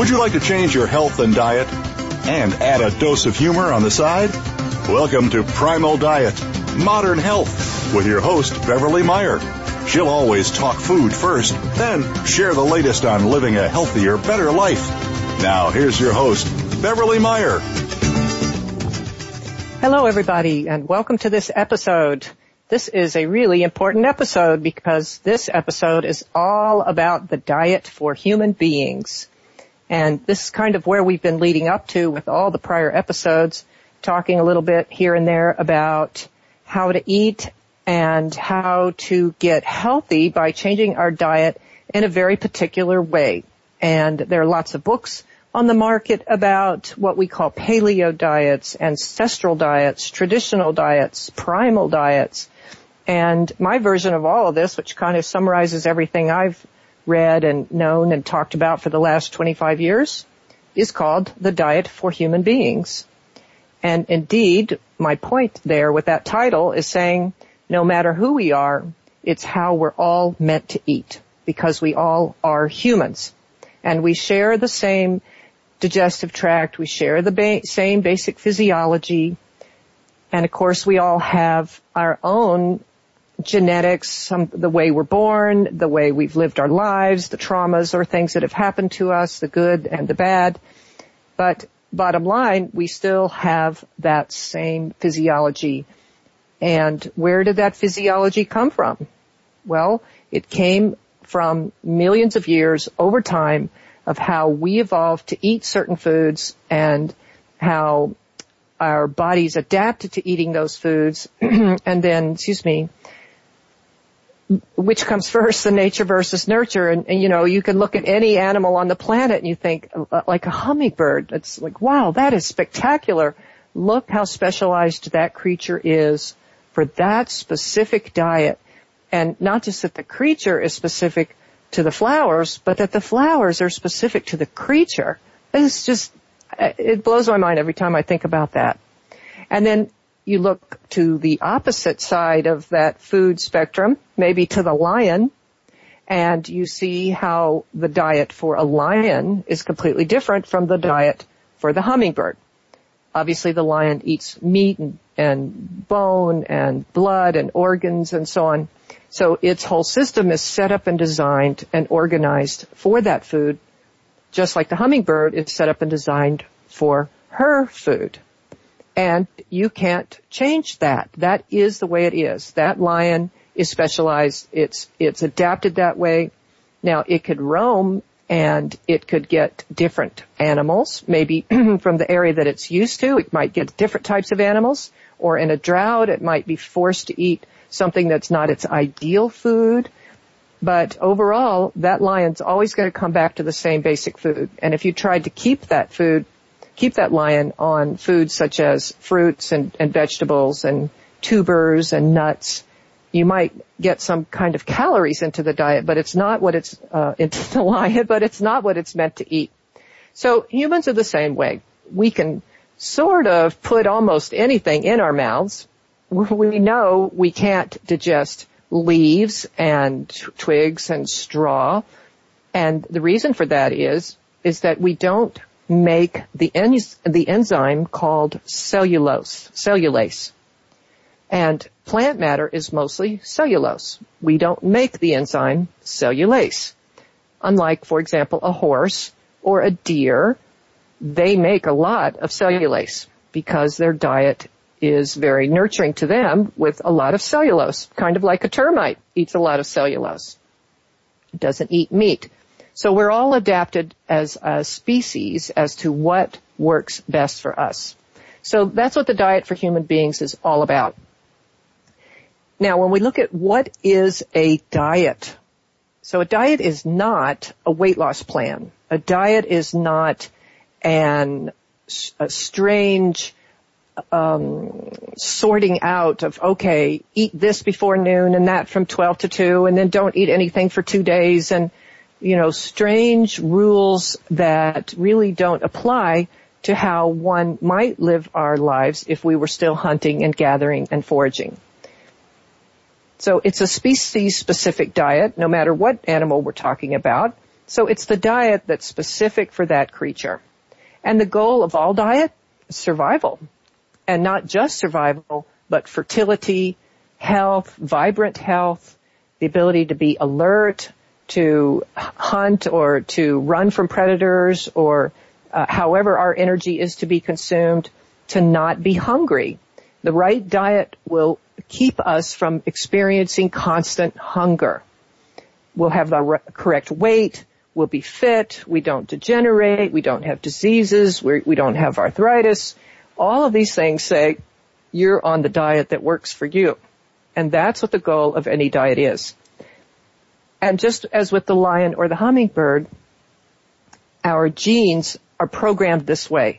Would you like to change your health and diet and add a dose of humor on the side? Welcome to Primal Diet, Modern Health, with your host, Beverly Meyer. She'll always talk food first, then share the latest on living a healthier, better life. Now, here's your host, Beverly Meyer. Hello, everybody, and welcome to this episode. This is a really important episode because this episode is all about the diet for human beings. And this is kind of where we've been leading up to with all the prior episodes, talking a little bit here and there about how to eat and how to get healthy by changing our diet in a very particular way. And there are lots of books on the market about what we call paleo diets, ancestral diets, traditional diets, primal diets. And my version of all of this, which kind of summarizes everything I've read and known and talked about for the last 25 years, is called the diet for human beings. And indeed, my point there with that title is saying no matter who we are, it's how we're all meant to eat, because we all are humans. And we share the same digestive tract, we share the same basic physiology, and of course we all have our own genetics, the way we're born, the way we've lived our lives, the traumas or things that have happened to us, the good and the bad. But bottom line, we still have that same physiology. And where did that physiology come from? Well, it came from millions of years over time of how we evolved to eat certain foods and how our bodies adapted to eating those foods. And then, which comes first, the nature versus nurture. And, you know, you can look at any animal on the planet and you think, like a hummingbird. It's like, wow, that is spectacular. Look how specialized that creature is for that specific diet. And not just that the creature is specific to the flowers, but that the flowers are specific to the creature. It's just, it blows my mind every time I think about that. And then you look to the opposite side of that food spectrum, maybe to the lion, and you see how the diet for a lion is completely different from the diet for the hummingbird. Obviously, the lion eats meat and bone and blood and organs and so on. So its whole system is set up and designed and organized for that food, just like the hummingbird is set up and designed for her food. And you can't change that. That is the way it is. That lion is specialized. It's adapted that way. Now, it could roam and it could get different animals, maybe from the area that it's used to. It might get different types of animals, or in a drought, it might be forced to eat something that's not its ideal food. But overall, that lion's always going to come back to the same basic food. And if you tried to keep that lion on foods such as fruits and vegetables and tubers and nuts, you might get some kind of calories into the diet, but it's not what it's into the lion, but it's not what it's meant to eat. So humans are the same way. We can sort of put almost anything in our mouths. We know we can't digest leaves and twigs and straw. And the reason for that is that we don't make the enzyme called cellulase. And plant matter is mostly cellulose. We don't make the enzyme cellulase. Unlike, for example, a horse or a deer, they make a lot of cellulase because their diet is very nurturing to them with a lot of cellulose, kind of like a termite eats a lot of cellulose. It doesn't eat meat. So we're all adapted as a species as to what works best for us. So that's what the diet for human beings is all about. Now, when we look at what is a diet, so a diet is not a weight loss plan. A diet is not a strange sorting out of, okay, eat this before noon and that from 12 to 2, and then don't eat anything for 2 days, and, you know, strange rules that really don't apply to how one might live our lives if we were still hunting and gathering and foraging. So it's a species-specific diet, no matter what animal we're talking about. So it's the diet that's specific for that creature. And the goal of all diet is survival. And not just survival, but fertility, health, vibrant health, the ability to be alert, to hunt or to run from predators, or however our energy is to be consumed, to not be hungry. The right diet will keep us from experiencing constant hunger. We'll have the correct weight, we'll be fit, we don't degenerate, we don't have diseases, we don't have arthritis. All of these things say you're on the diet that works for you. And that's what the goal of any diet is. And just as with the lion or the hummingbird, our genes are programmed this way.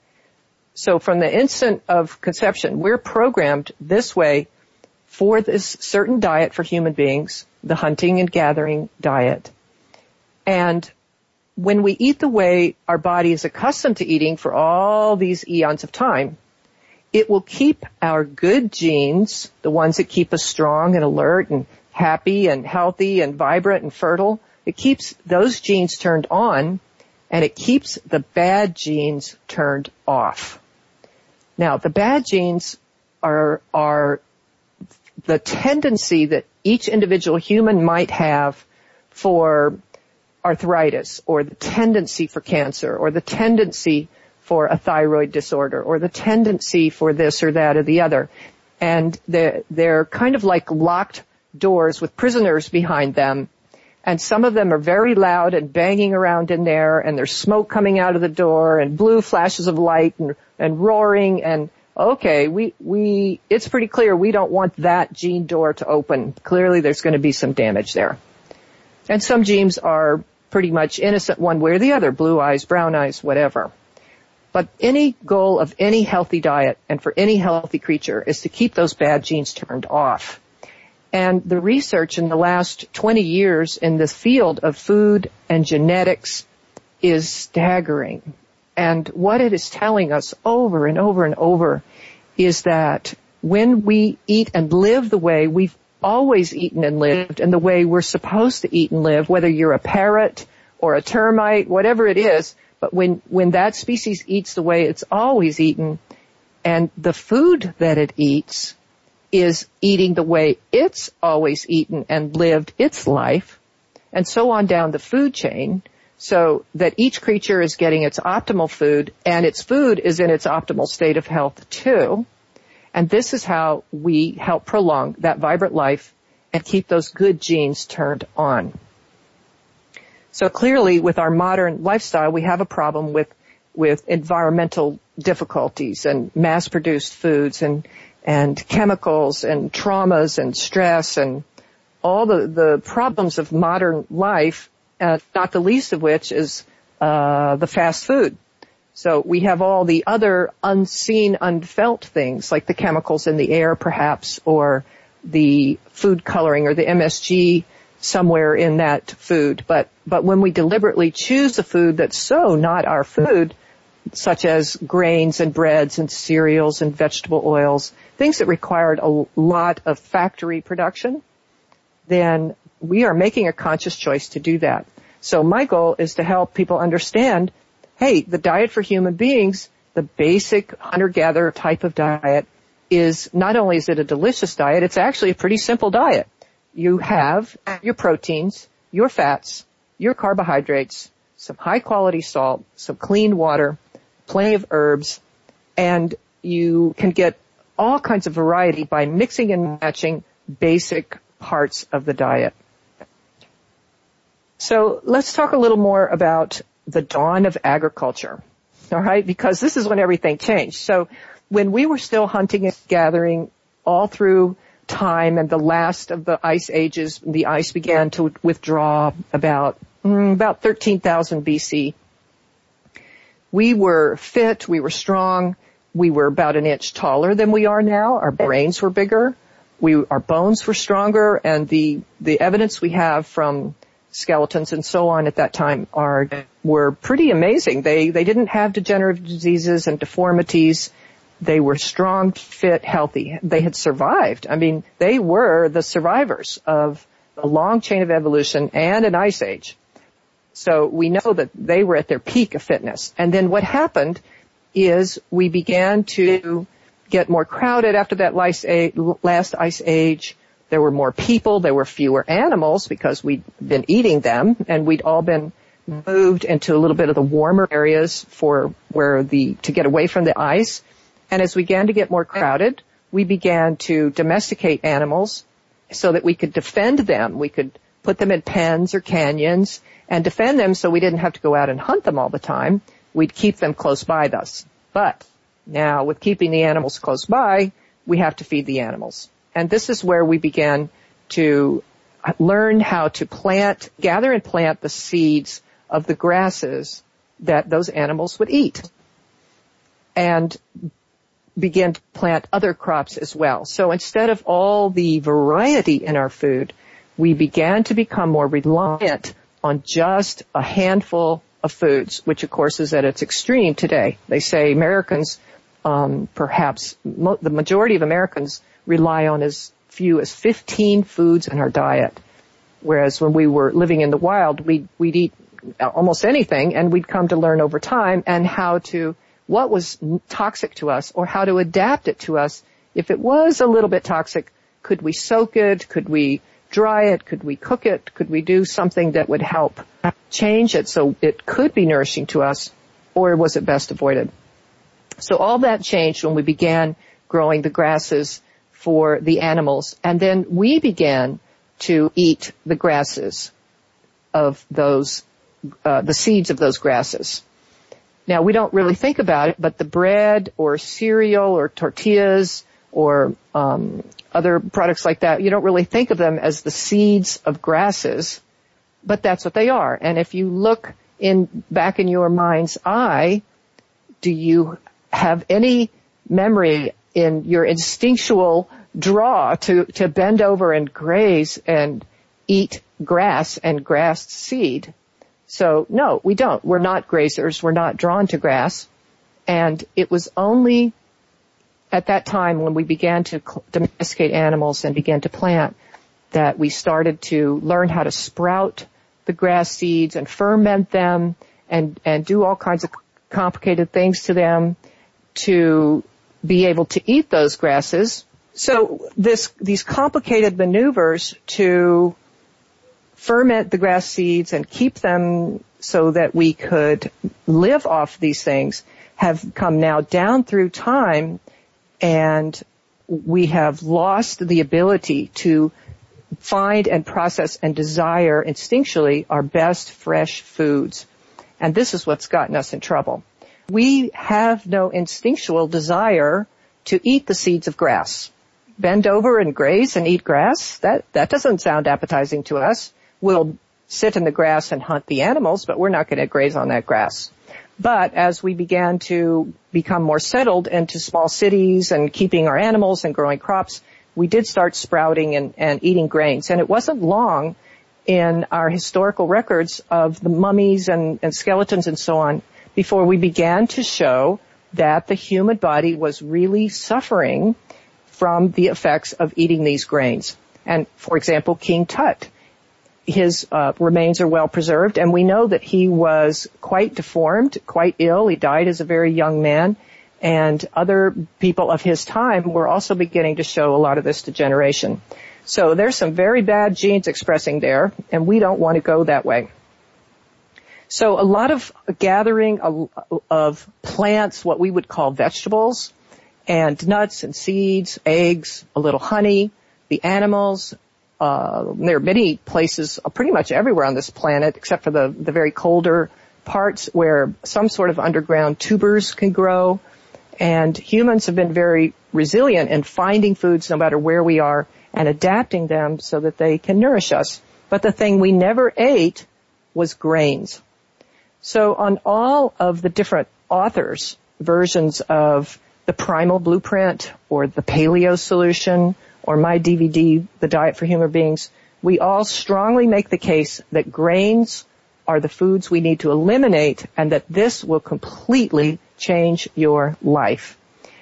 So from the instant of conception, we're programmed this way for this certain diet for human beings, the hunting and gathering diet. And when we eat the way our body is accustomed to eating for all these eons of time, it will keep our good genes, the ones that keep us strong and alert and happy and healthy and vibrant and fertile, it keeps those genes turned on, and it keeps the bad genes turned off. Now, the bad genes are the tendency that each individual human might have for arthritis, or the tendency for cancer, or the tendency for a thyroid disorder, or the tendency for this or that or the other. And they're kind of like locked doors with prisoners behind them. And some of them are very loud and banging around in there, and there's smoke coming out of the door, and blue flashes of light, and roaring, and okay, it's pretty clear we don't want that gene door to open. Clearly there's going to be some damage there. And some genes are pretty much innocent one way or the other, blue eyes, brown eyes, whatever. But any goal of any healthy diet and for any healthy creature is to keep those bad genes turned off. And the research in the last 20 years in the field of food and genetics is staggering. And what it is telling us over and over and over is that when we eat and live the way we've always eaten and lived, and the way we're supposed to eat and live, whether you're a parrot or a termite, whatever it is, but when that species eats the way it's always eaten, and the food that it eats is eating the way it's always eaten and lived its life, and so on down the food chain, so that each creature is getting its optimal food, and its food is in its optimal state of health too. And this is how we help prolong that vibrant life and keep those good genes turned on. So clearly, with our modern lifestyle, we have a problem with environmental difficulties and mass-produced foods and chemicals and traumas and stress and all the problems of modern life, not the least of which is the fast food. So we have all the other unseen, unfelt things, like the chemicals in the air, perhaps, or the food coloring or the MSG somewhere in that food. But when we deliberately choose a food that's so not our food, such as grains and breads and cereals and vegetable oils, things that required a lot of factory production, then we are making a conscious choice to do that. So my goal is to help people understand, hey, the diet for human beings, the basic hunter-gatherer type of diet, is not only is it a delicious diet, it's actually a pretty simple diet. You have your proteins, your fats, your carbohydrates, some high-quality salt, some clean water, plenty of herbs, and you can get all kinds of variety by mixing and matching basic parts of the diet. So let's talk a little more about the dawn of agriculture, all right? Because this is when everything changed. So when we were still hunting and gathering all through time and the last of the ice ages, the ice began to withdraw about 13,000 BC. We were fit, we were strong, we were about an inch taller than we are now. Our brains were bigger, our bones were stronger, and the evidence we have from skeletons and so on at that time were pretty amazing. They didn't have degenerative diseases and deformities. They were strong, fit, healthy. They had survived. I mean, they were the survivors of a long chain of evolution and an ice age. So we know that they were at their peak of fitness. And then what happened is we began to get more crowded after that last ice age. There were more people. There were fewer animals because we'd been eating them, and we'd all been moved into a little bit of the warmer areas to get away from the ice. And as we began to get more crowded, we began to domesticate animals so that we could defend them. We could put them in pens or canyons and defend them so we didn't have to go out and hunt them all the time. We'd keep them close by us. But now with keeping the animals close by, we have to feed the animals. And this is where we began to learn how to gather and plant the seeds of the grasses that those animals would eat, and begin to plant other crops as well. So instead of all the variety in our food, we began to become more reliant on just a handful of foods, which of course is at its extreme today. They say Americans, perhaps the majority of Americans rely on as few as 15 foods in our diet. Whereas when we were living in the wild, we'd eat almost anything, and we'd come to learn over time and what was toxic to us, or how to adapt it to us. If it was a little bit toxic, could we soak it? Could we dry it? Could we cook it? Could we do something that would help change it so it could be nourishing to us, or was it best avoided? So all that changed when we began growing the grasses for the animals, and then we began to eat the grasses of those, the seeds of those grasses. Now, we don't really think about it, but the bread or cereal or tortillas or other products like that, you don't really think of them as the seeds of grasses, but that's what they are. And if you look back in your mind's eye, do you have any memory in your instinctual draw to bend over and graze and eat grass and grass seed? So no, we don't. We're not grazers. We're not drawn to grass. And it was only at that time when we began to domesticate animals and began to plant that we started to learn how to sprout the grass seeds and ferment them and do all kinds of complicated things to them to be able to eat those grasses. So these complicated maneuvers to ferment the grass seeds and keep them so that we could live off these things have come now down through time, and we have lost the ability to find and process and desire instinctually our best fresh foods. And this is what's gotten us in trouble. We have no instinctual desire to eat the seeds of grass. Bend over and graze and eat grass? That doesn't sound appetizing to us. We'll sit in the grass and hunt the animals, but we're not going to graze on that grass. But as we began to become more settled into small cities and keeping our animals and growing crops, we did start sprouting and eating grains. And it wasn't long in our historical records of the mummies and skeletons and so on before we began to show that the human body was really suffering from the effects of eating these grains. And, for example, King Tut, his remains are well preserved, and we know that he was quite deformed, quite ill. He died as a very young man, and other people of his time were also beginning to show a lot of this degeneration. So there's some very bad genes expressing there, and we don't want to go that way. So a lot of gathering of plants, what we would call vegetables, and nuts and seeds, eggs, a little honey, the animals. There are many places, pretty much everywhere on this planet, except for the very colder parts where some sort of underground tubers can grow. And humans have been very resilient in finding foods no matter where we are and adapting them so that they can nourish us. But the thing we never ate was grains. So on all of the different authors' versions of the Primal Blueprint or the Paleo Solution or my DVD, The Diet for Human Beings, we all strongly make the case that grains are the foods we need to eliminate and that this will completely change your life.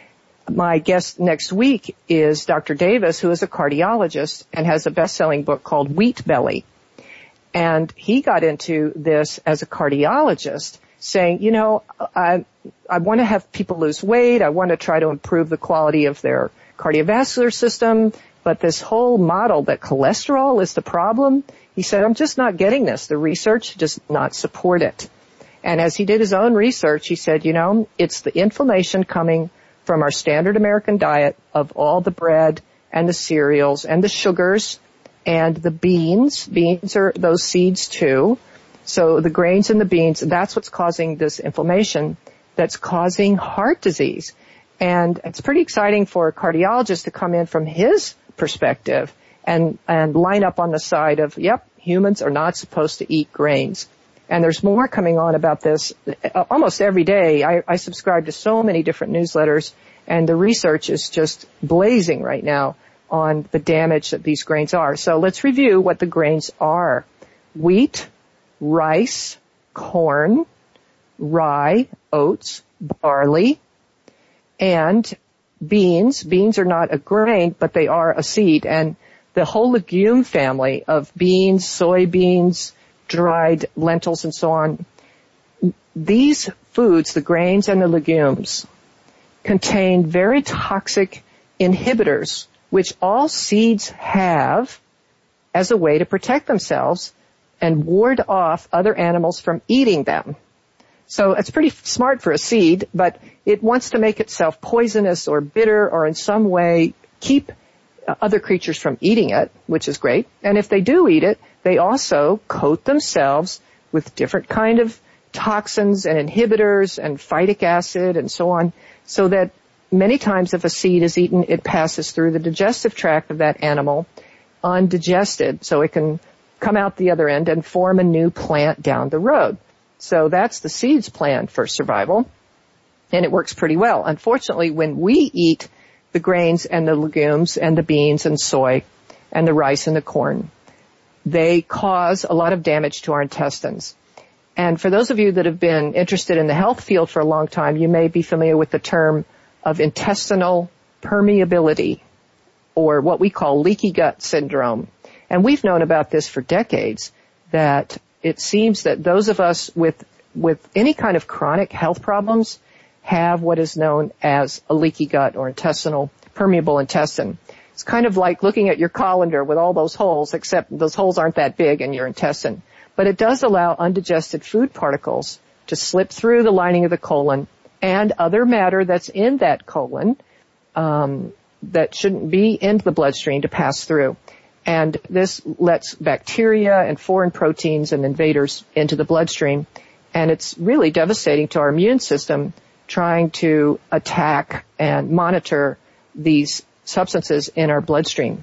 My guest next week is Dr. Davis, who is a cardiologist and has a best-selling book called Wheat Belly. And he got into this as a cardiologist, saying, I want to have people lose weight. I want to try to improve the quality of their cardiovascular system. But this whole model that cholesterol is the problem, he said, I'm just not getting this. The research does not support it. And as he did his own research, he said, it's the inflammation coming from our standard American diet of all the bread and the cereals and the sugars and the beans. Beans are those seeds too. So the grains and the beans, that's what's causing this inflammation that's causing heart disease. And it's pretty exciting for a cardiologist to come in from his perspective and line up on the side of, yep, humans are not supposed to eat grains. And there's more coming on about this almost every day. I subscribe to so many different newsletters, and the research is just blazing right now on the damage that these grains are. So let's review what the grains are. Wheat, rice, corn, rye, oats, barley, and beans. Beans are not a grain, but they are a seed. And the whole legume family of beans, soybeans, dried lentils, and so on, these foods, the grains and the legumes, contain very toxic inhibitors, which all seeds have as a way to protect themselves and ward off other animals from eating them. So it's pretty smart for a seed, but it wants to make itself poisonous or bitter or in some way keep other creatures from eating it, which is great. And if they do eat it, they also coat themselves with different kind of toxins and inhibitors and phytic acid and so on, so that many times if a seed is eaten, it passes through the digestive tract of that animal undigested, so it can come out the other end and form a new plant down the road. So that's the seed's plan for survival, and it works pretty well. Unfortunately, when we eat the grains and the legumes and the beans and soy and the rice and the corn, they cause a lot of damage to our intestines. And for those of you that have been interested in the health field for a long time, you may be familiar with the term of intestinal permeability, or what we call leaky gut syndrome. And we've known about this for decades, that it seems that those of us with any kind of chronic health problems have what is known as a leaky gut or intestinal permeable intestine. It's kind of like looking at your colander with all those holes, except those holes aren't that big in your intestine. But it does allow undigested food particles to slip through the lining of the colon and other matter that's in that colon that shouldn't be in the bloodstream to pass through. And this lets bacteria and foreign proteins and invaders into the bloodstream. And it's really devastating to our immune system trying to attack and monitor these substances in our bloodstream.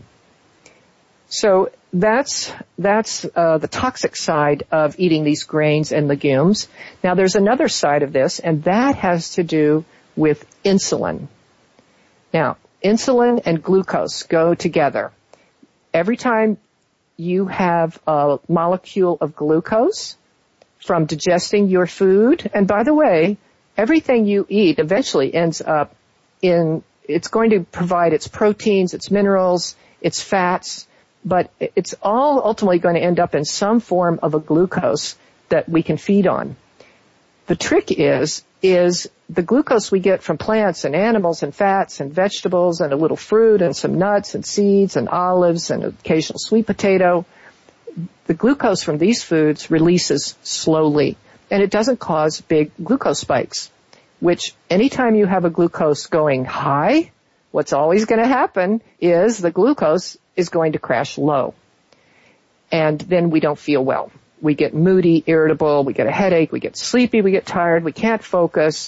So that's the toxic side of eating these grains and legumes. Now there's another side of this, and that has to do with insulin. Now, insulin and glucose go together. Every time you have a molecule of glucose from digesting your food, and by the way, everything you eat eventually ends up it's going to provide its proteins, its minerals, its fats, but it's all ultimately going to end up in some form of a glucose that we can feed on. The trick is the glucose we get from plants and animals and fats and vegetables and a little fruit and some nuts and seeds and olives and occasional sweet potato. The glucose from these foods releases slowly, and it doesn't cause big glucose spikes, which anytime you have a glucose going high, what's always going to happen is the glucose is going to crash low. And then we don't feel well. We get moody, irritable, we get a headache, we get sleepy, we get tired, we can't focus.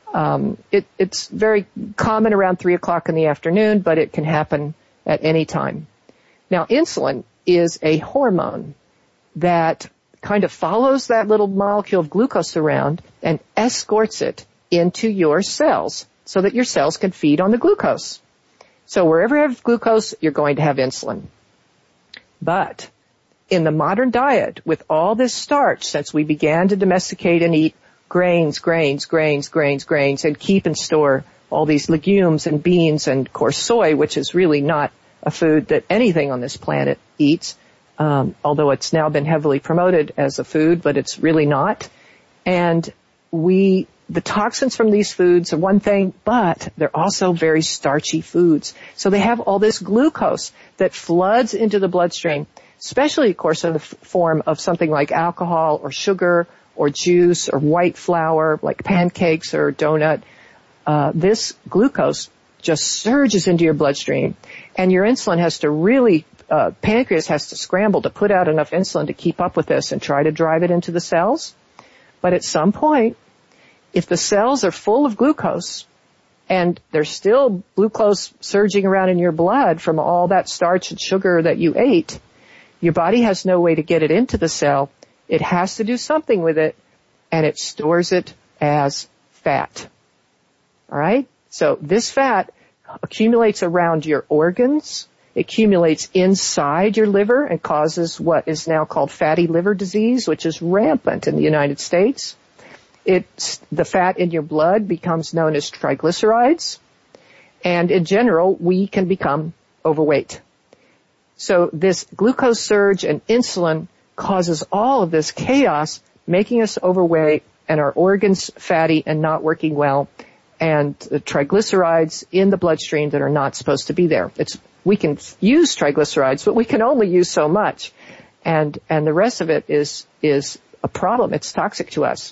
It's very common around 3 o'clock in the afternoon, but it can happen at any time. Now, insulin is a hormone that kind of follows that little molecule of glucose around and escorts it into your cells so that your cells can feed on the glucose. So wherever you have glucose, you're going to have insulin. But in the modern diet, with all this starch, since we began to domesticate and eat grains, and keep and store all these legumes and beans and, of course, soy, which is really not a food that anything on this planet eats, although it's now been heavily promoted as a food, but it's really not. And the toxins from these foods are one thing, but they're also very starchy foods. So they have all this glucose that floods into the bloodstream, especially, of course, in the form of something like alcohol or sugar or juice or white flour, like pancakes or donut. This glucose just surges into your bloodstream, and your insulin has to really, pancreas has to scramble to put out enough insulin to keep up with this and try to drive it into the cells. But at some point, if the cells are full of glucose and there's still glucose surging around in your blood from all that starch and sugar that you ate, your body has no way to get it into the cell. It has to do something with it, and it stores it as fat. All right? So this fat accumulates around your organs. It accumulates inside your liver and causes what is now called fatty liver disease, which is rampant in the United States. The fat in your blood becomes known as triglycerides, and in general, we can become overweight. So this glucose surge and insulin causes all of this chaos, making us overweight and our organs fatty and not working well, and the triglycerides in the bloodstream that are not supposed to be there. We can use triglycerides, but we can only use so much, and the rest of it is a problem. It's toxic to us.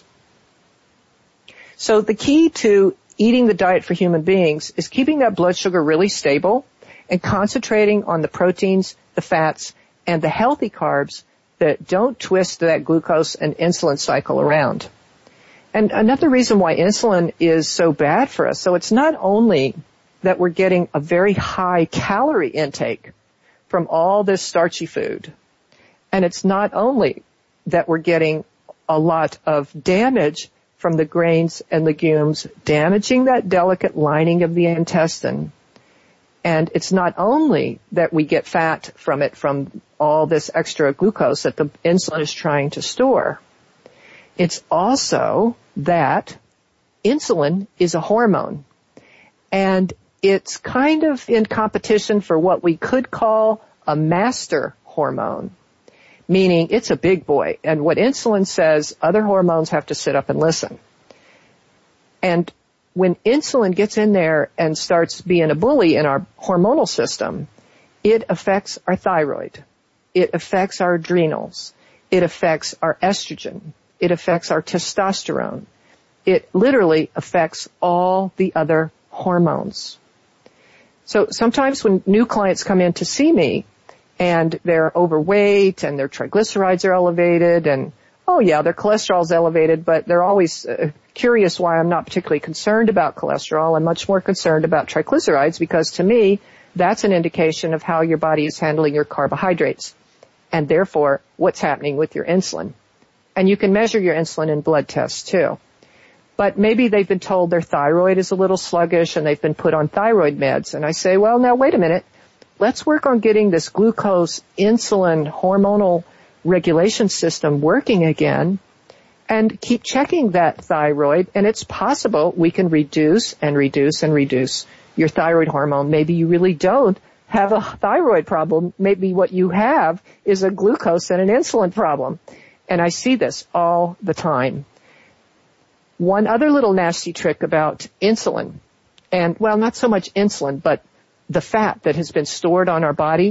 So the key to eating the diet for human beings is keeping that blood sugar really stable and concentrating on the proteins, the fats, and the healthy carbs that don't twist that glucose and insulin cycle around. And another reason why insulin is so bad for us, so it's not only that we're getting a very high calorie intake from all this starchy food, and it's not only that we're getting a lot of damage from the grains and legumes, damaging that delicate lining of the intestine. And it's not only that we get fat from it, from all this extra glucose that the insulin is trying to store. It's also that insulin is a hormone. And it's kind of in competition for what we could call a master hormone, meaning it's a big boy. And what insulin says, other hormones have to sit up and listen. And when insulin gets in there and starts being a bully in our hormonal system, it affects our thyroid. It affects our adrenals. It affects our estrogen. It affects our testosterone. It literally affects all the other hormones. So sometimes when new clients come in to see me and they're overweight and their triglycerides are elevated and, oh yeah, their cholesterol's elevated, but they're always curious why I'm not particularly concerned about cholesterol. I'm much more concerned about triglycerides because to me, that's an indication of how your body is handling your carbohydrates and therefore what's happening with your insulin. And you can measure your insulin in blood tests too. But maybe they've been told their thyroid is a little sluggish and they've been put on thyroid meds. And I say, well, now wait a minute. Let's work on getting this glucose, insulin, hormonal regulation system working again and keep checking that thyroid. And it's possible we can reduce and reduce and reduce your thyroid hormone. Maybe you really don't have a thyroid problem. Maybe what you have is a glucose and an insulin problem. And I see this all the time. One other little nasty trick about insulin, and well, not so much insulin, but the fat that has been stored on our body.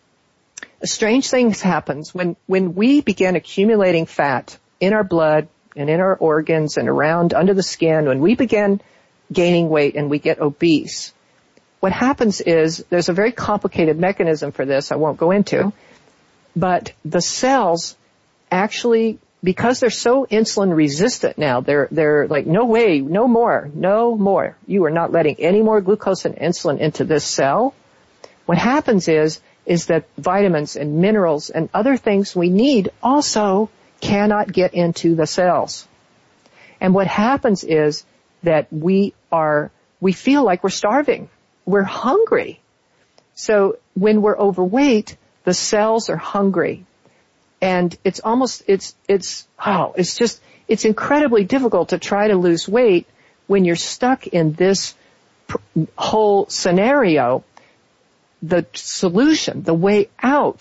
A strange thing happens when we begin accumulating fat in our blood and in our organs and around under the skin, when we begin gaining weight and we get obese. What happens is there's a very complicated mechanism for this I won't go into, but the cells actually, because they're so insulin resistant now, they're like, no way, no more. You are not letting any more glucose and insulin into this cell. What happens is that vitamins and minerals and other things we need also cannot get into the cells. And what happens is that we feel like we're starving. We're hungry. So when we're overweight, the cells are hungry. And it's incredibly difficult to try to lose weight when you're stuck in this whole scenario. The solution, the way out,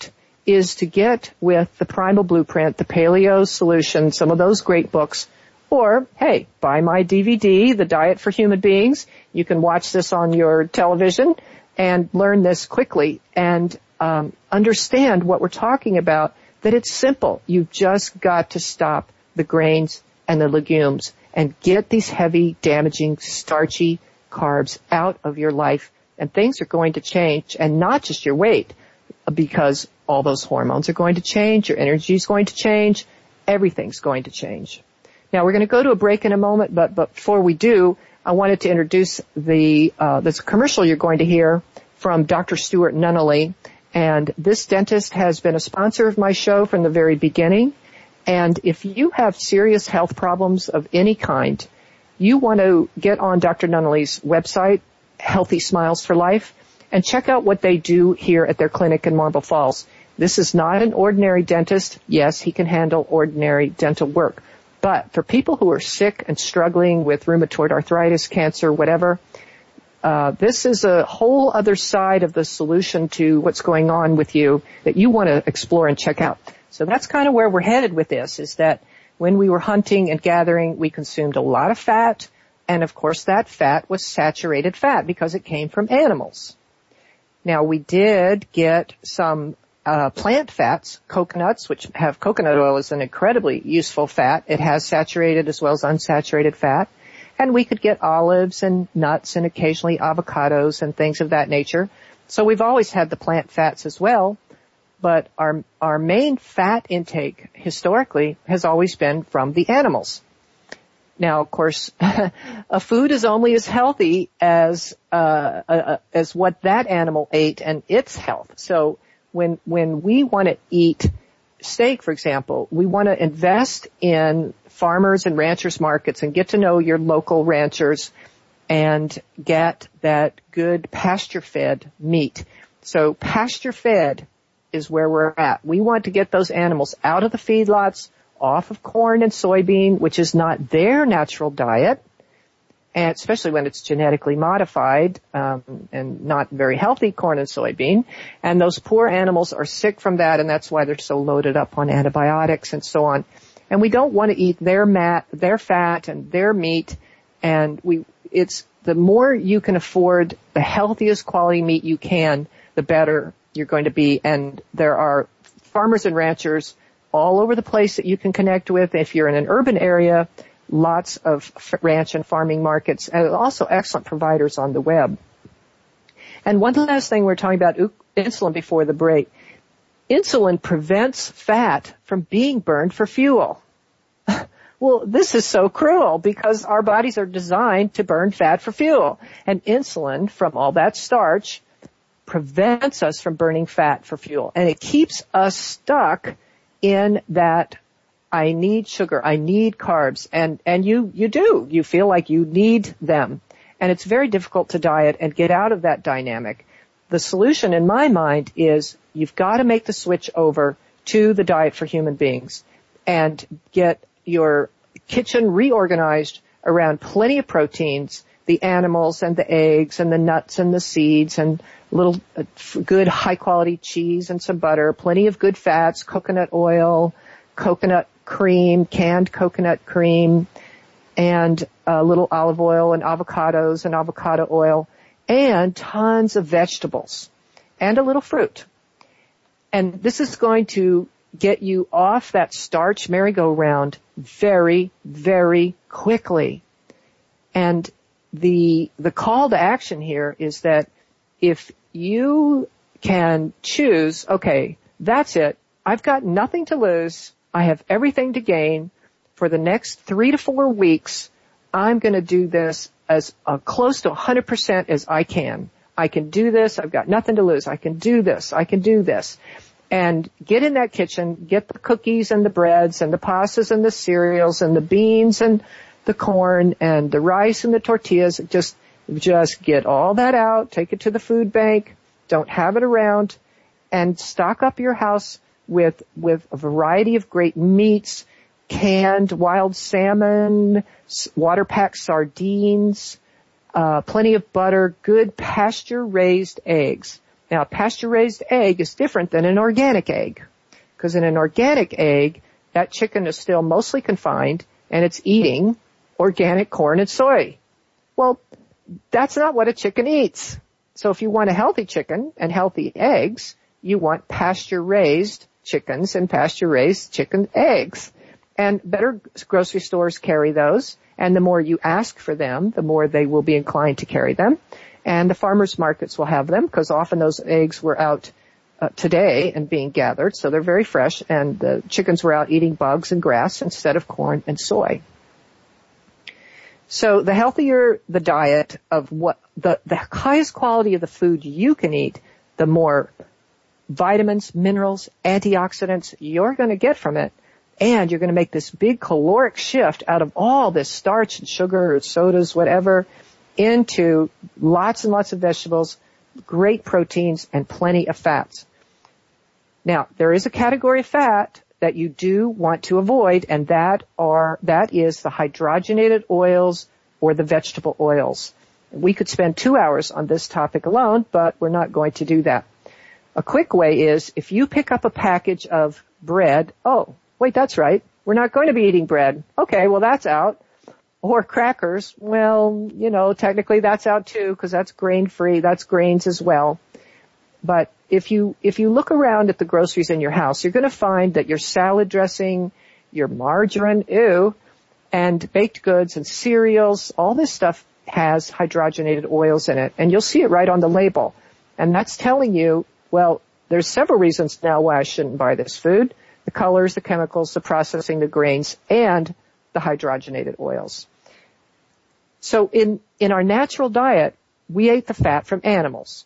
is to get with the Primal Blueprint, the Paleo Solution, some of those great books, or, hey, buy my DVD, The Diet for Human Beings. You can watch this on your television and learn this quickly and understand what we're talking about, that it's simple. You've just got to stop the grains and the legumes and get these heavy, damaging, starchy carbs out of your life, and things are going to change, and not just your weight, because all those hormones are going to change, your energy is going to change, everything's going to change. Now, we're going to go to a break in a moment, but before we do, I wanted to introduce this commercial you're going to hear from Dr. Stuart Nunnally. And this dentist has been a sponsor of my show from the very beginning. And if you have serious health problems of any kind, you want to get on Dr. Nunnally's website, Healthy Smiles for Life, and check out what they do here at their clinic in Marble Falls. This is not an ordinary dentist. Yes, he can handle ordinary dental work. But for people who are sick and struggling with rheumatoid arthritis, cancer, whatever, this is a whole other side of the solution to what's going on with you that you want to explore and check out. So that's kind of where we're headed with this, is that when we were hunting and gathering, we consumed a lot of fat. And, of course, that fat was saturated fat because it came from animals. Now, we did get some plant fats, coconuts, which have coconut oil is an incredibly useful fat. It has saturated as well as unsaturated fat. And we could get olives and nuts and occasionally avocados and things of that nature. So we've always had the plant fats as well. But our main fat intake historically has always been from the animals. Now, of course, a food is only as healthy as what that animal ate and its health. So when we want to eat steak, for example, we want to invest in farmers and ranchers markets and get to know your local ranchers and get that good pasture-fed meat. So pasture-fed is where we're at. We want to get those animals out of the feedlots, off of corn and soybean, which is not their natural diet, and especially when it's genetically modified and not very healthy corn and soybean. And those poor animals are sick from that, and that's why they're so loaded up on antibiotics and so on. And we don't want to eat their fat and their meat. And it's the more you can afford the healthiest quality meat you can, the better you're going to be. And there are farmers and ranchers all over the place that you can connect with. If you're in an urban area, lots of ranch and farming markets, and also excellent providers on the web. And one last thing, we're talking about insulin before the break. Insulin prevents fat from being burned for fuel. Well, this is so cruel because our bodies are designed to burn fat for fuel. And insulin, from all that starch, prevents us from burning fat for fuel. And it keeps us stuck in that I need sugar, I need carbs, and you do. You feel like you need them. And it's very difficult to diet and get out of that dynamic. The solution in my mind is you've got to make the switch over to the diet for human beings and get your kitchen reorganized around plenty of proteins, the animals and the eggs and the nuts and the seeds and little good high quality cheese and some butter, plenty of good fats, coconut oil, coconut cream, canned coconut cream, and a little olive oil and avocados and avocado oil, and tons of vegetables and a little fruit. And this is going to get you off that starch merry-go-round very, very quickly. And the call to action here is that if you can choose, okay, that's it, I've got nothing to lose, I have everything to gain, for the next 3 to 4 weeks, I'm going to do this as close to 100% as I can. I can do this, I've got nothing to lose, I can do this, I can do this. And get in that kitchen, get the cookies and the breads and the pastas and the cereals and the beans and the corn and the rice and the tortillas. Just get all that out, take it to the food bank, don't have it around, and stock up your house with a variety of great meats, canned wild salmon, water-packed sardines, plenty of butter, good pasture-raised eggs. Now, a pasture-raised egg is different than an organic egg, because in an organic egg, that chicken is still mostly confined, and it's eating organic corn and soy. Well, that's not what a chicken eats. So if you want a healthy chicken and healthy eggs, you want pasture-raised chickens and pasture-raised chicken eggs. And better grocery stores carry those, and the more you ask for them, the more they will be inclined to carry them. And the farmers markets will have them, because often those eggs were out today and being gathered, so they're very fresh, and the chickens were out eating bugs and grass instead of corn and soy. So the healthier the diet of what the highest quality of the food you can eat, the more vitamins, minerals, antioxidants you're going to get from it. And you're going to make this big caloric shift out of all this starch and sugar or sodas, whatever, into lots and lots of vegetables, great proteins, and plenty of fats. Now, there is a category of fat that you do want to avoid, and that is the hydrogenated oils or the vegetable oils. We could spend 2 hours on this topic alone, but we're not going to do that. A quick way is, if you pick up a package of bread, wait, that's right, we're not going to be eating bread. Okay, well, that's out. Or crackers, well, technically that's out too, because that's grain-free, that's grains as well. But if you look around at the groceries in your house, you're going to find that your salad dressing, your margarine, and baked goods and cereals, all this stuff has hydrogenated oils in it. And you'll see it right on the label. And that's telling you, well, there's several reasons now why I shouldn't buy this food. The colors, the chemicals, the processing, the grains, and the hydrogenated oils. So in our natural diet, we ate the fat from animals.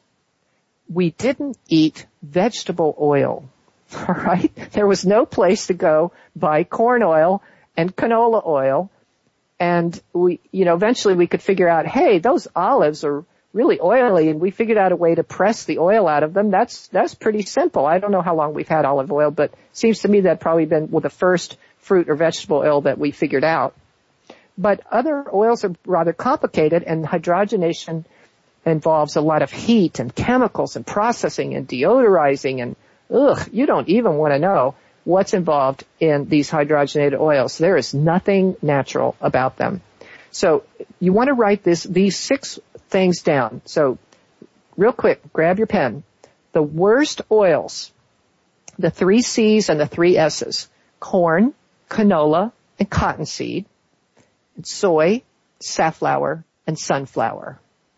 We didn't eat vegetable oil, all right? There was no place to go buy corn oil and canola oil. And eventually we could figure out, hey, those olives are really oily, and we figured out a way to press the oil out of them. That's pretty simple. I don't know how long we've had olive oil, but it seems to me that probably been the first fruit or vegetable oil that we figured out. But other oils are rather complicated, and hydrogenation involves a lot of heat and chemicals and processing and deodorizing, and you don't even want to know what's involved in these hydrogenated oils. There is nothing natural about them. So you want to write these 6 things down. So real quick, grab your pen. The worst oils, the 3 C's and the 3 S's, corn, canola, and cottonseed, and soy, safflower, and sunflower.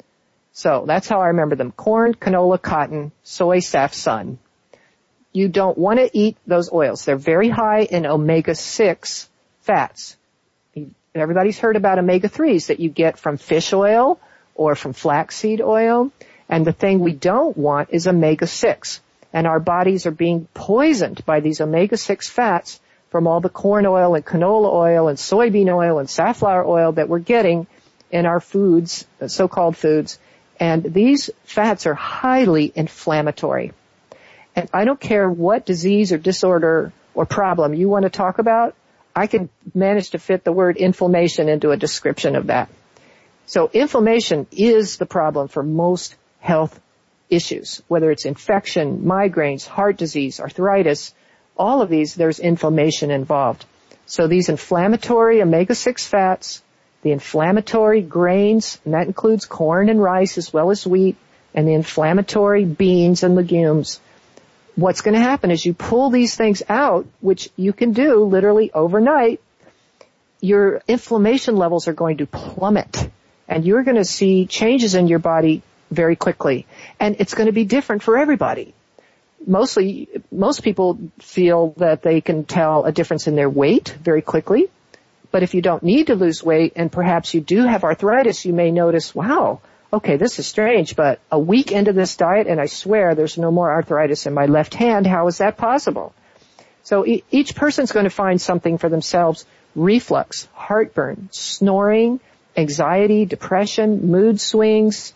So that's how I remember them. Corn, canola, cotton, soy, saff, sun. You don't want to eat those oils. They're very high in omega-6 fats. Everybody's heard about omega-3s that you get from fish oil or from flaxseed oil. And the thing we don't want is omega-6. And our bodies are being poisoned by these omega-6 fats from all the corn oil and canola oil and soybean oil and safflower oil that we're getting in our foods, so-called foods. And these fats are highly inflammatory. And I don't care what disease or disorder or problem you want to talk about, I can manage to fit the word inflammation into a description of that. So inflammation is the problem for most health issues, whether it's infection, migraines, heart disease, arthritis, all of these, there's inflammation involved. So these inflammatory omega-6 fats, the inflammatory grains, and that includes corn and rice as well as wheat, and the inflammatory beans and legumes. What's going to happen is you pull these things out, which you can do literally overnight, your inflammation levels are going to plummet, and you're going to see changes in your body very quickly. And it's going to be different for everybody. Most people feel that they can tell a difference in their weight very quickly. But if you don't need to lose weight and perhaps you do have arthritis, you may notice, wow, okay, this is strange, but a week into this diet and I swear there's no more arthritis in my left hand. How is that possible? So each person's going to find something for themselves. Reflux, heartburn, snoring, anxiety, depression, mood swings,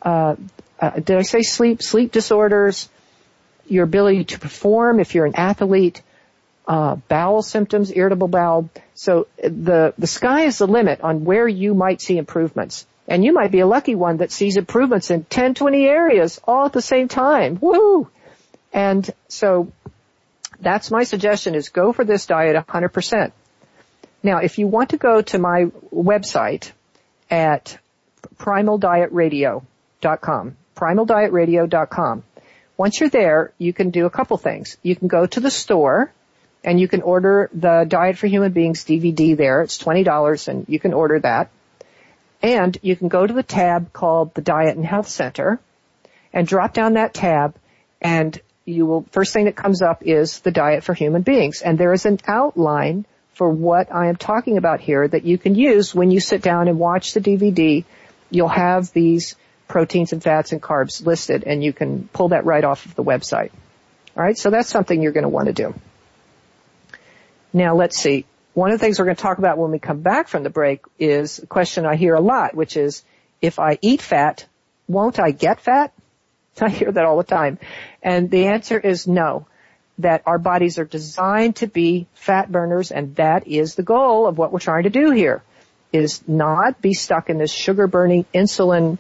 did I say sleep disorders, your ability to perform if you're an athlete, bowel symptoms, irritable bowel. So the sky is the limit on where you might see improvements. And you might be a lucky one that sees improvements in 10, 20 areas all at the same time. Woo! And so that's my suggestion, is go for this diet 100%. Now, if you want to go to my website at primaldiet.radio.com, primaldiet.radio.com, once you're there, you can do a couple things. You can go to the store and you can order the Diet for Human Beings DVD there. It's $20 and you can order that. And you can go to the tab called the Diet and Health Center and drop down that tab, and you will, first thing that comes up is the Diet for Human Beings. And there is an outline for what I am talking about here that you can use when you sit down and watch the DVD. You'll have these proteins and fats and carbs listed, and you can pull that right off of the website. All right, so that's something you're going to want to do. Now, let's see. One of the things we're going to talk about when we come back from the break is a question I hear a lot, which is, if I eat fat, won't I get fat? I hear that all the time. And the answer is no, that our bodies are designed to be fat burners, and that is the goal of what we're trying to do here, is not be stuck in this sugar-burning insulin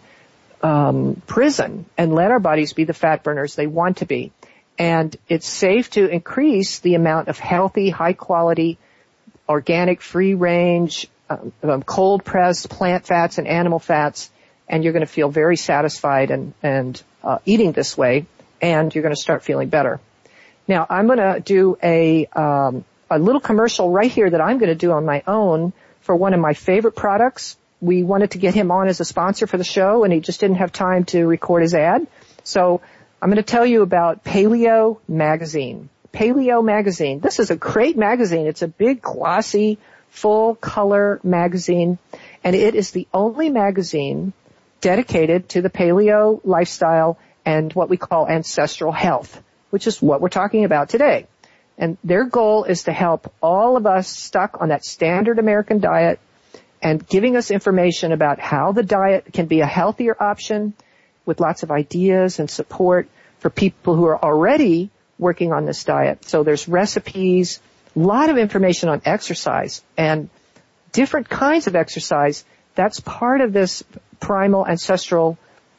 prison and let our bodies be the fat burners they want to be. And it's safe to increase the amount of healthy, high-quality, organic, free-range, cold-pressed plant fats and animal fats, and you're going to feel very satisfied and eating this way, and you're going to start feeling better. Now, I'm going to do a little commercial right here that I'm going to do on my own for one of my favorite products. We wanted to get him on as a sponsor for the show, and he just didn't have time to record his ad. So I'm going to tell you about Paleo Magazine. Paleo Magazine. This is a great magazine. It's a big, glossy, full-color magazine, and it is the only magazine dedicated to the paleo lifestyle and what we call ancestral health, which is what we're talking about today. And their goal is to help all of us stuck on that standard American diet and giving us information about how the diet can be a healthier option with lots of ideas and support for people who are already working on this diet. So there's recipes, a lot of information on exercise and different kinds of exercise. That's part of this primal ancestral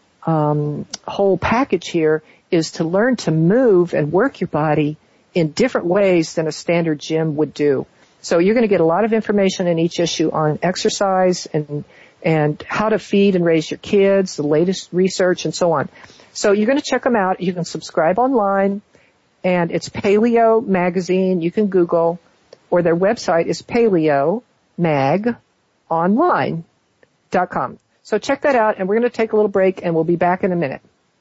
whole package here, is to learn to move and work your body in different ways than a standard gym would do. So you're going to get a lot of information in each issue on exercise and how to feed and raise your kids, the latest research, and so on. So you're going to check them out. You can subscribe online, and it's Paleo Magazine. You can Google, or their website is paleomagonline.com. So check that out, and we're going to take a little break, and we'll be back in a minute.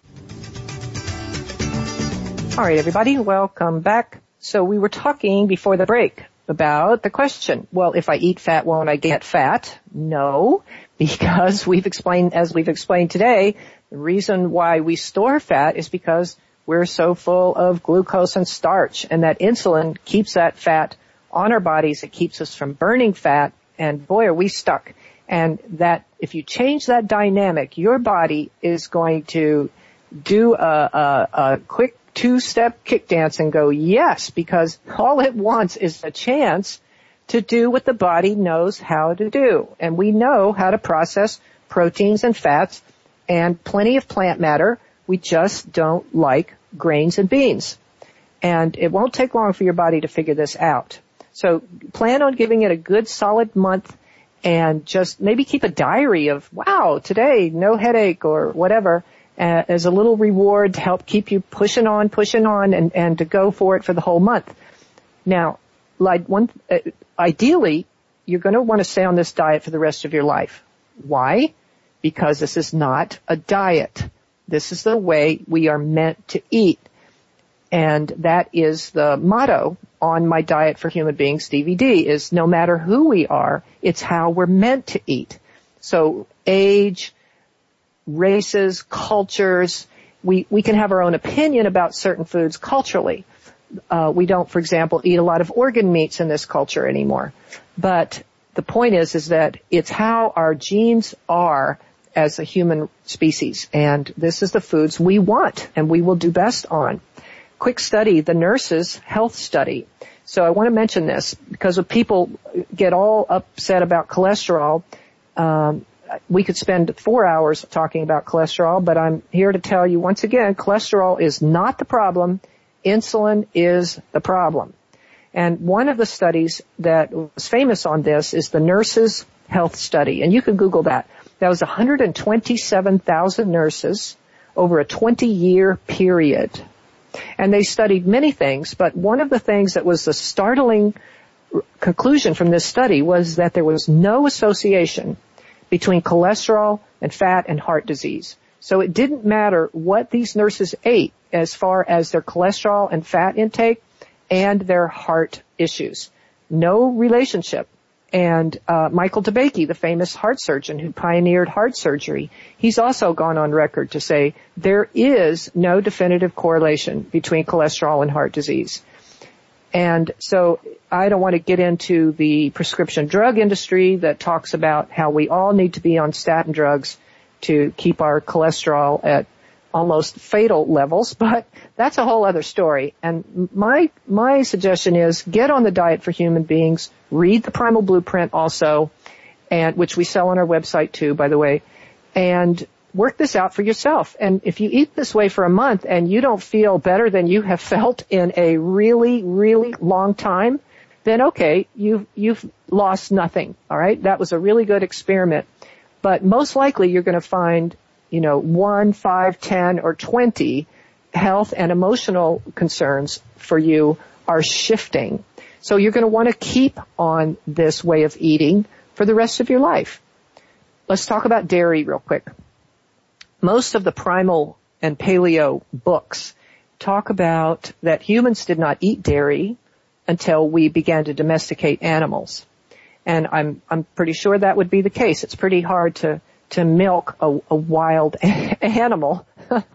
All right, everybody, welcome back. So we were talking before the break about the question, well, if I eat fat, won't I get fat? No, because as we've explained today, the reason why we store fat is because we're so full of glucose and starch, and that insulin keeps that fat on our bodies. It keeps us from burning fat, and boy, are we stuck. And that if you change that dynamic, your body is going to do a quick two-step kick dance and go, yes, because all it wants is a chance to do what the body knows how to do. And we know how to process proteins and fats and plenty of plant matter. We just don't like grains and beans. And it won't take long for your body to figure this out. So plan on giving it a good solid month and just maybe keep a diary of, wow, today, no headache or whatever, as a little reward to help keep you pushing on and to go for it for the whole month. Now, ideally, you're going to want to stay on this diet for the rest of your life. Why? Because this is not a diet. This is the way we are meant to eat. And that is the motto on my Diet for Human Beings DVD, is no matter who we are, it's how we're meant to eat. So age, races, cultures, we can have our own opinion about certain foods culturally. We don't, for example, eat a lot of organ meats in this culture anymore. But the point is that it's how our genes are as a human species. And this is the foods we want and we will do best on. Quick study, the Nurses Health Study. So I want to mention this because when people get all upset about cholesterol, we could spend 4 hours talking about cholesterol, but I'm here to tell you once again, cholesterol is not the problem. Insulin is the problem. And one of the studies that was famous on this is the Nurses' Health Study. And you can Google that. That was 127,000 nurses over a 20-year period. And they studied many things, but one of the things that was the startling conclusion from this study was that there was no association between cholesterol and fat and heart disease. So it didn't matter what these nurses ate as far as their cholesterol and fat intake and their heart issues. No relationship. And Michael DeBakey, the famous heart surgeon who pioneered heart surgery, he's also gone on record to say there is no definitive correlation between cholesterol and heart disease. And so I don't want to get into the prescription drug industry that talks about how we all need to be on statin drugs to keep our cholesterol at almost fatal levels, but that's a whole other story. And my suggestion is get on the Diet for Human Beings, read the Primal Blueprint also, and which we sell on our website too, by the way, and work this out for yourself. And if you eat this way for a month and you don't feel better than you have felt in a really, really long time, then okay, you've lost nothing. All right? That was a really good experiment. But most likely you're going to find 1, 5, 10, or 20 health and emotional concerns for you are shifting. So you're going to want to keep on this way of eating for the rest of your life. Let's talk about dairy real quick. Most of the primal and paleo books talk about that humans did not eat dairy until we began to domesticate animals. And I'm pretty sure that would be the case. It's pretty hard to milk a wild animal.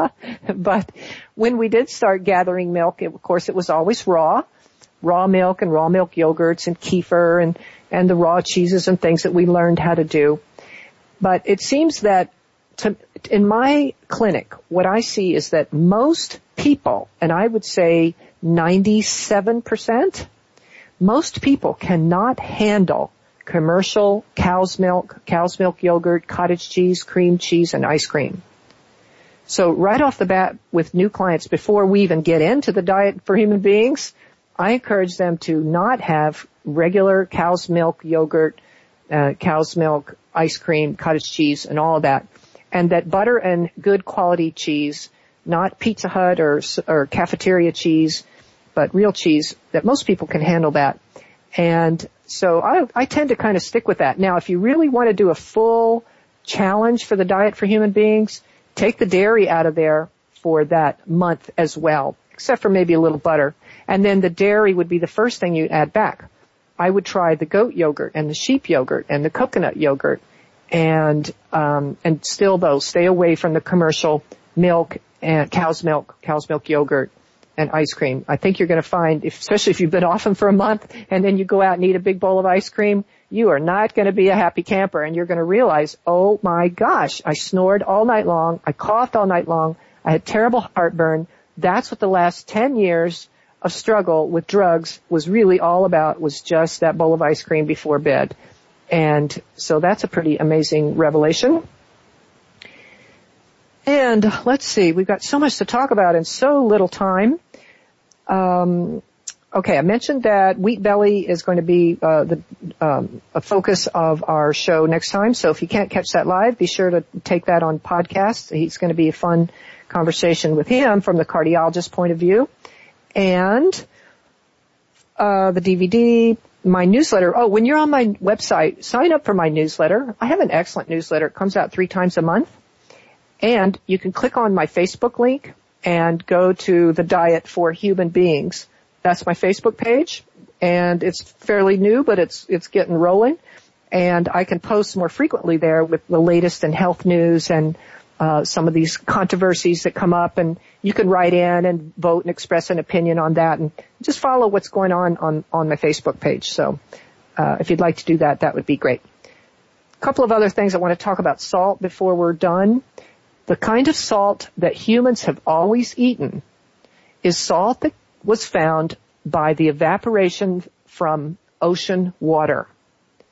But when we did start gathering milk, of course, it was always raw milk and raw milk yogurts and kefir and the raw cheeses and things that we learned how to do. But it seems that in my clinic, what I see is that most people, and I would say 97%, most people cannot handle commercial cow's milk yogurt, cottage cheese, cream cheese, and ice cream. So right off the bat with new clients, before we even get into the Diet for Human Beings, I encourage them to not have regular cow's milk yogurt, cow's milk, ice cream, cottage cheese, and all of that. And that butter and good quality cheese, not Pizza Hut or cafeteria cheese, but real cheese, that most people can handle that. And so I tend to kind of stick with that. Now, if you really want to do a full challenge for the Diet for Human Beings, take the dairy out of there for that month as well, except for maybe a little butter. And then the dairy would be the first thing you add back. I would try the goat yogurt and the sheep yogurt and the coconut yogurt and still though stay away from the commercial milk and cow's milk yogurt and ice cream. I think you're going to find, especially if you've been off them for a month and then you go out and eat a big bowl of ice cream, you are not going to be a happy camper, and you're going to realize, oh my gosh, I snored all night long, I coughed all night long, I had terrible heartburn. That's what the last 10 years of struggle with drugs was really all about, was just that bowl of ice cream before bed. And so that's a pretty amazing revelation. And let's see, we've got so much to talk about in so little time. Okay, I mentioned that Wheat Belly is going to be a focus of our show next time. So if you can't catch that live, be sure to take that on podcast. He's going to be a fun conversation with him from the cardiologist point of view. And the DVD, my newsletter. Oh, when you're on my website, sign up for my newsletter. I have an excellent newsletter. It comes out 3 times a month. And you can click on my Facebook link and go to the Diet for Human Beings. That's my Facebook page, and it's fairly new, but it's getting rolling. And I can post more frequently there with the latest in health news and some of these controversies that come up, and you can write in and vote and express an opinion on that, and just follow what's going on my Facebook page. So if you'd like to do that, that would be great. A couple of other things I want to talk about salt before we're done. The kind of salt that humans have always eaten is salt that was found by the evaporation from ocean water.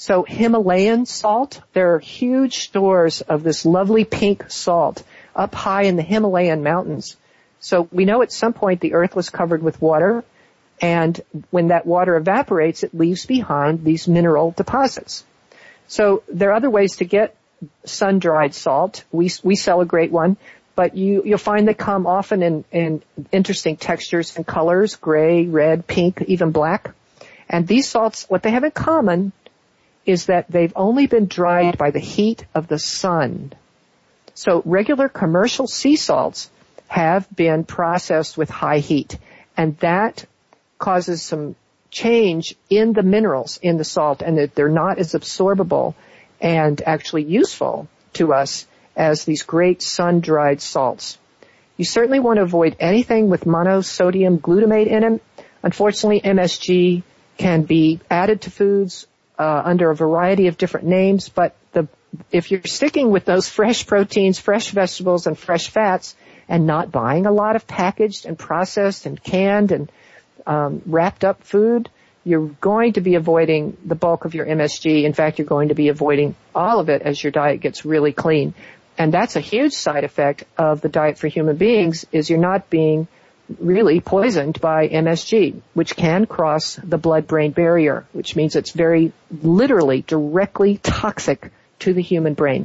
So Himalayan salt, there are huge stores of this lovely pink salt up high in the Himalayan mountains. So we know at some point the earth was covered with water, and when that water evaporates, it leaves behind these mineral deposits. So there are other ways to get sun-dried salt. We sell a great one, but you'll find they come often in interesting textures and colors, gray, red, pink, even black. And these salts, what they have in common is that they've only been dried by the heat of the sun. So regular commercial sea salts have been processed with high heat, and that causes some change in the minerals in the salt, and that they're not as absorbable and actually useful to us as these great sun-dried salts. You certainly want to avoid anything with monosodium glutamate in it. Unfortunately, MSG can be added to foods under a variety of different names, but if you're sticking with those fresh proteins, fresh vegetables, and fresh fats, and not buying a lot of packaged and processed and canned and wrapped up food, you're going to be avoiding the bulk of your MSG. In fact, you're going to be avoiding all of it as your diet gets really clean. And that's a huge side effect of the diet for human beings, is you're not being really poisoned by MSG, which can cross the blood-brain barrier, which means it's very literally directly toxic to the human brain.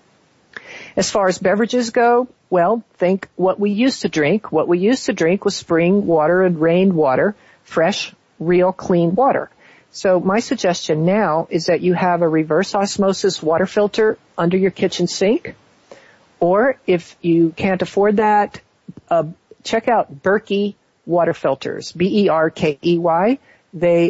As far as beverages go, well, think what we used to drink. What we used to drink was spring water and rain water, fresh, real, clean water. So my suggestion now is that you have a reverse osmosis water filter under your kitchen sink, or if you can't afford that, check out Berkey water filters, Berkey. They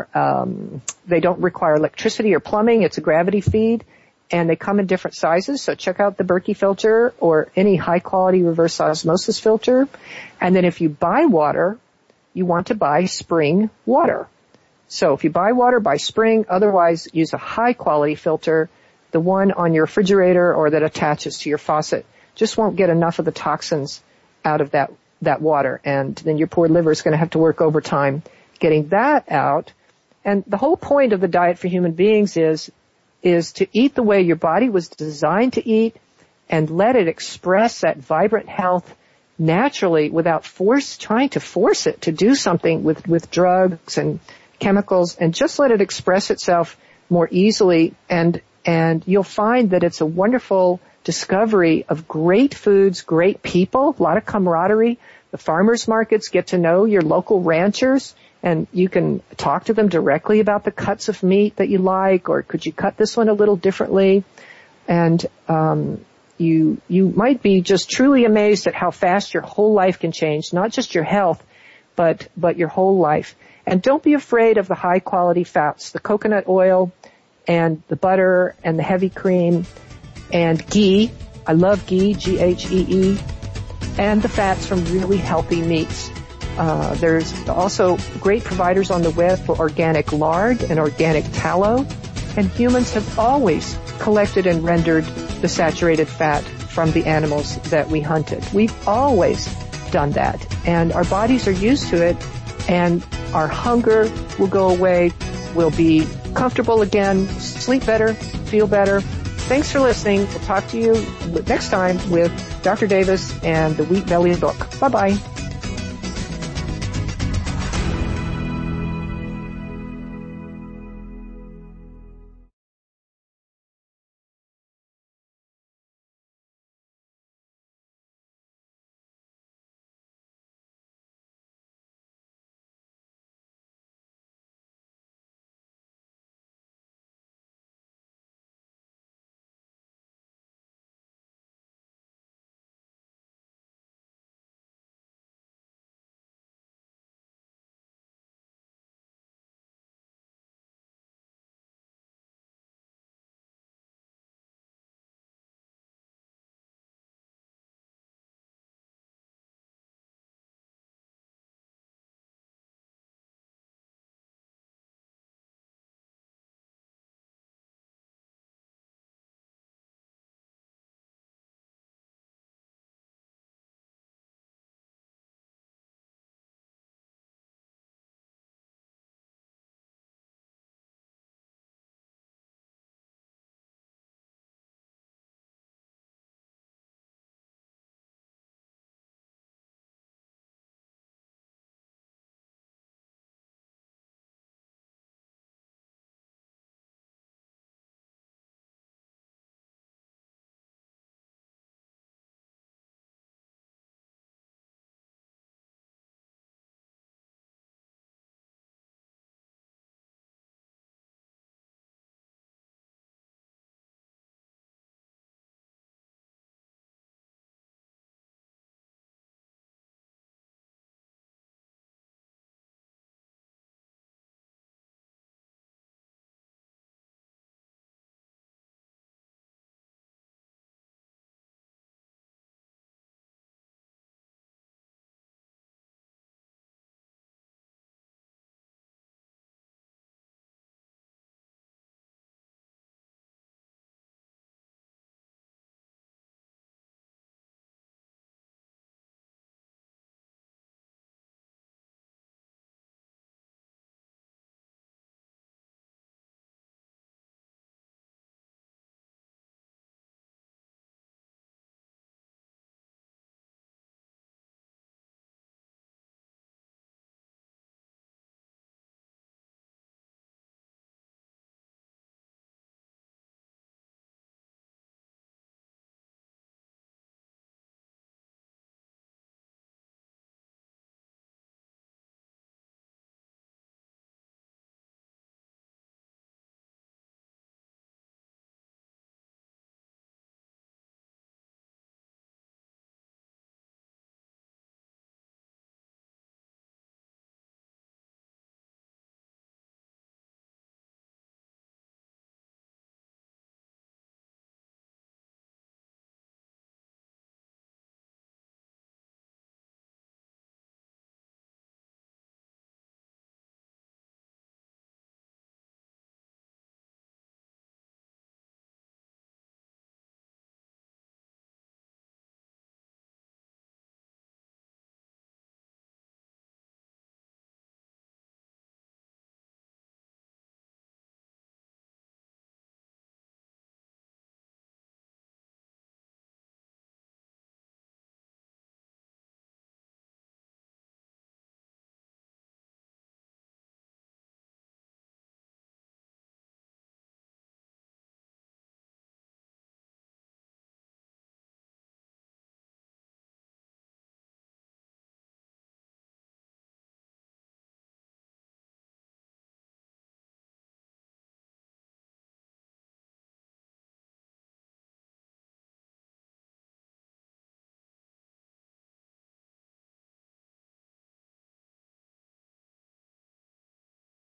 don't require electricity or plumbing. It's a gravity feed, and they come in different sizes. So check out the Berkey filter or any high quality reverse osmosis filter. And then if you buy water, you want to buy spring water. So if you buy water, buy spring. Otherwise, use a high quality filter. The one on your refrigerator or that attaches to your faucet just won't get enough of the toxins out of that water. And then your poor liver is going to have to work overtime getting that out. And the whole point of the diet for human beings is to eat the way your body was designed to eat and let it express that vibrant health naturally without trying to force it to do something with drugs and chemicals, and just let it express itself more easily. And you'll find that it's a wonderful discovery of great foods, great people, a lot of camaraderie. The farmers markets, get to know your local ranchers, and you can talk to them directly about the cuts of meat that you like, or could you cut this one a little differently? And you might be just truly amazed at how fast your whole life can change, not just your health, but your whole life. And don't be afraid of the high quality fats, the coconut oil and the butter and the heavy cream and ghee. I love ghee, Ghee, and the fats from really healthy meats. There's also great providers on the web for organic lard and organic tallow, and humans have always collected and rendered the saturated fat from the animals that we hunted. We've always done that, and our bodies are used to it, and our hunger will go away. We'll be comfortable again, sleep better, feel better. Thanks for listening. We'll talk to you next time with Dr. Davis and the Wheat Belly book. Bye-bye.